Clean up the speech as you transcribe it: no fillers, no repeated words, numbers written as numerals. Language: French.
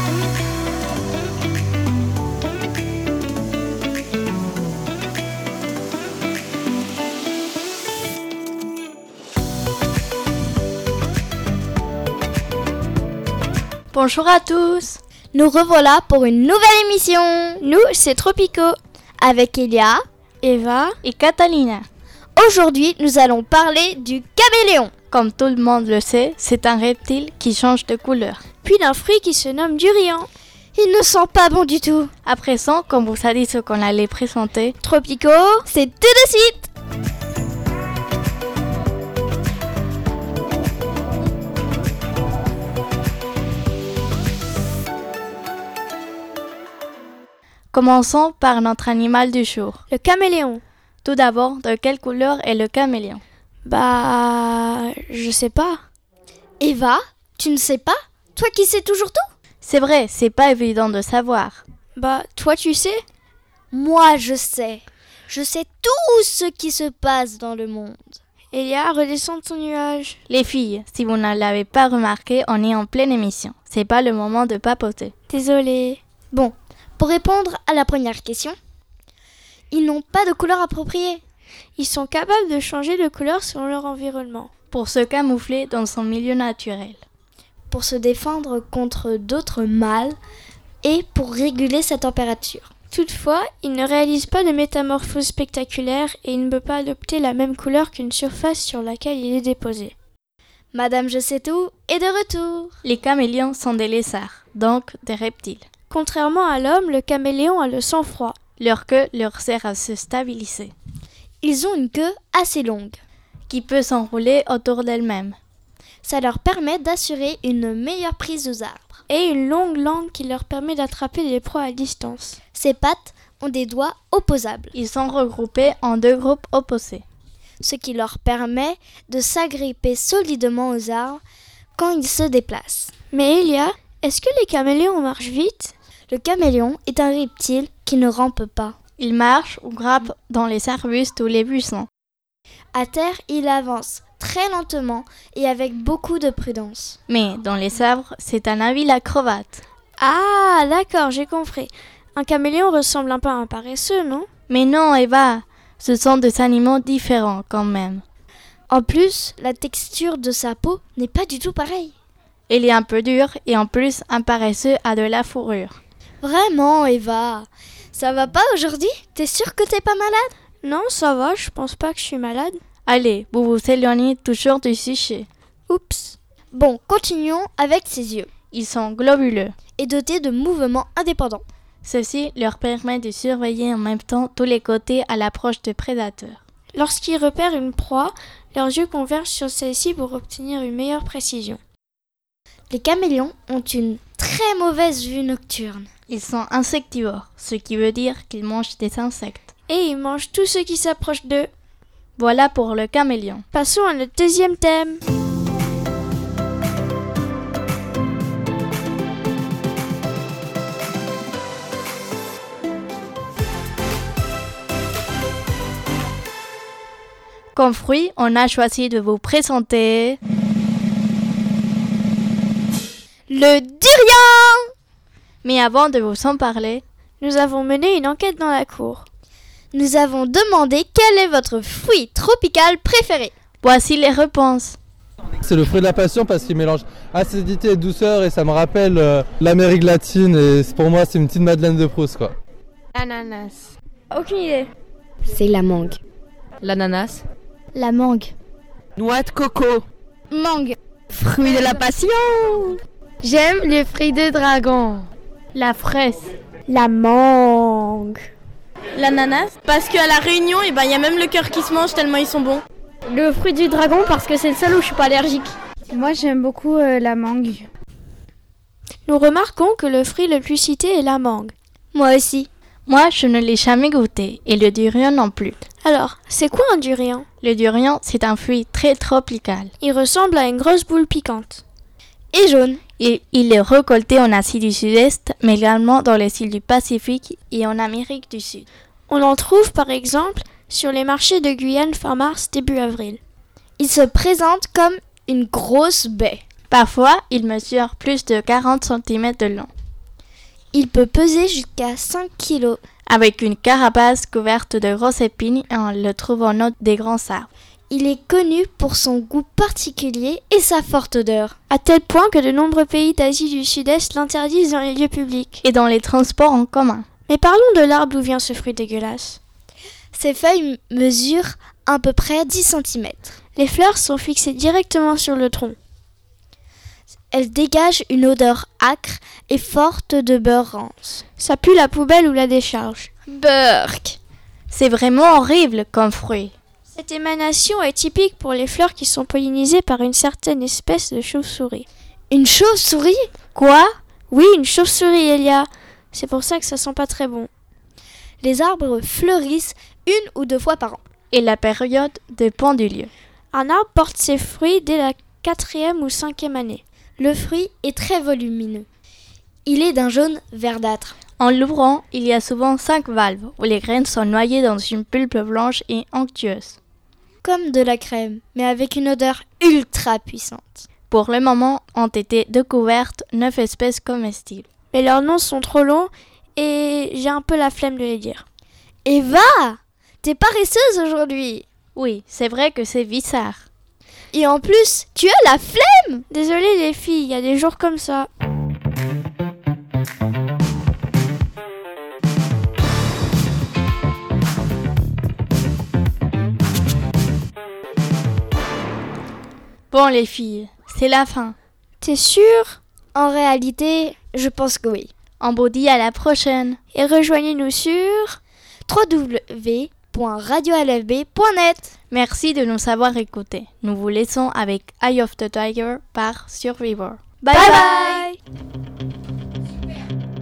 Bonjour à tous. Nous revoilà pour une nouvelle émission. Nous, c'est Tropico. Avec Elia, Eva et Catalina. Aujourd'hui, nous allons parler du caméléon. Comme tout le monde le sait, c'est un reptile qui change de couleur. Puis d'un fruit qui se nomme durian. Il ne sent pas bon du tout. À présent, comme vous savez ce qu'on allait présenter, Tropico, c'est tout de suite. Commençons par notre animal du jour. Le caméléon. Tout d'abord, de quelle couleur est le caméléon? Je sais pas. Eva, tu ne sais pas? Toi qui sais toujours tout? C'est vrai, c'est pas évident de savoir. Toi tu sais? Moi je sais. Je sais tout ce qui se passe dans le monde. Elia, redescends de ton nuage. Les filles, si vous ne l'avez pas remarqué, on est en pleine émission. C'est pas le moment de papoter. Désolée. Bon, pour répondre à la première question, ils n'ont pas de couleur appropriée. Ils sont capables de changer de couleur selon leur environnement. Pour se camoufler dans son milieu naturel. Pour se défendre contre d'autres mâles et pour réguler sa température. Toutefois, ils ne réalisent pas de métamorphose spectaculaire et il ne peut pas adopter la même couleur qu'une surface sur laquelle il est déposé. Madame Je sais tout est de retour. Les caméléons sont des lézards, donc des reptiles. Contrairement à l'homme, le caméléon a le sang froid. Leur queue leur sert à se stabiliser. Ils ont une queue assez longue, qui peut s'enrouler autour d'elle-même. Ça leur permet d'assurer une meilleure prise aux arbres. Et une longue langue qui leur permet d'attraper les proies à distance. Ces pattes ont des doigts opposables. Ils sont regroupés en deux groupes opposés. Ce qui leur permet de s'agripper solidement aux arbres quand ils se déplacent. Mais Elia, est-ce que les caméléons marchent vite? Le caméléon est un reptile qui ne rampe pas. Il marche ou grimpe dans les arbustes ou les buissons. À terre, il avance très lentement et avec beaucoup de prudence. Mais dans les arbres, c'est un habile acrobate. Ah, d'accord, j'ai compris. Un caméléon ressemble un peu à un paresseux, non? Mais non, Eva, ce sont des animaux différents quand même. En plus, la texture de sa peau n'est pas du tout pareille. Il est un peu dur et en plus, un paresseux a de la fourrure. Vraiment, Eva? Ça va pas aujourd'hui? T'es sûre que t'es pas malade? Non, ça va, je pense pas que je suis malade. Allez, vous vous éloignez toujours du sujet. Oups. Bon, continuons avec ses yeux. Ils sont globuleux. Et dotés de mouvements indépendants. Ceci leur permet de surveiller en même temps tous les côtés à l'approche de prédateurs. Lorsqu'ils repèrent une proie, leurs yeux convergent sur celle-ci pour obtenir une meilleure précision. Les caméléons ont une très mauvaise vue nocturne. Ils sont insectivores, ce qui veut dire qu'ils mangent des insectes. Et ils mangent tout ce qui s'approche d'eux. Voilà pour le caméléon. Passons à notre deuxième thème. Comme fruit, on a choisi de vous présenter le durian! Mais avant de vous en parler, nous avons mené une enquête dans la cour. Nous avons demandé quel est votre fruit tropical préféré. Voici les réponses. C'est le fruit de la passion parce qu'il mélange acidité et douceur et ça me rappelle l'Amérique latine et pour moi c'est une petite Madeleine de Proust quoi. Ananas. Aucune idée. C'est la mangue. L'ananas. La mangue. Noix de coco. Mangue. Fruit de la passion. J'aime les fruits de dragon. La fraise. La mangue. L'ananas, parce qu'à la Réunion, y a même le cœur qui se mange tellement ils sont bons. Le fruit du dragon parce que c'est le seul où je suis pas allergique. Moi j'aime beaucoup la mangue. Nous remarquons que le fruit le plus cité est la mangue. Moi aussi. Moi, je ne l'ai jamais goûté et le durian non plus. Alors, c'est quoi un durian? Le durian, c'est un fruit très tropical. Il ressemble à une grosse boule piquante. Et jaune. Il est récolté en Asie du Sud-Est, mais également dans les îles du Pacifique et en Amérique du Sud. On en trouve par exemple sur les marchés de Guyane fin mars, début avril. Il se présente comme une grosse baie. Parfois, il mesure plus de 40 cm de long. Il peut peser jusqu'à 5 kilos. Avec une carapace couverte de grosses épines et on le trouve en haut des grands arbres. Il est connu pour son goût particulier et sa forte odeur. À tel point que de nombreux pays d'Asie du Sud-Est l'interdisent dans les lieux publics. Et dans les transports en commun. Mais parlons de l'arbre d'où vient ce fruit dégueulasse. Ses feuilles mesurent à peu près 10 cm. Les fleurs sont fixées directement sur le tronc. Elles dégagent une odeur âcre et forte de beurre rance. Ça pue la poubelle ou la décharge. Burk! C'est vraiment horrible comme fruit. Cette émanation est typique pour les fleurs qui sont pollinisées par une certaine espèce de chauve-souris. Une chauve-souris? Quoi? Oui, une chauve-souris, Elia. C'est pour ça que ça sent pas très bon. Les arbres fleurissent 1 ou 2 fois par an. Et la période dépend du lieu. Un arbre porte ses fruits dès la 4e ou 5e année. Le fruit est très volumineux. Il est d'un jaune verdâtre. En l'ouvrant, il y a souvent 5 valves où les graines sont noyées dans une pulpe blanche et onctueuse. Comme de la crème, mais avec une odeur ultra puissante. Pour le moment, ont été découvertes 9 espèces comestibles. Mais leurs noms sont trop longs et j'ai un peu la flemme de les dire. Eva, t'es paresseuse aujourd'hui. Oui, c'est vrai que c'est bizarre. Et en plus, tu as la flemme. Désolée les filles, il y a des jours comme ça. Bon les filles, c'est la fin. T'es sûre? En réalité, je pense que oui. On vous dit à la prochaine. Et rejoignez-nous sur www.radioalfb.net. Merci de nous avoir écoutés. Nous vous laissons avec Eye of the Tiger par Survivor. Bye bye. Bye.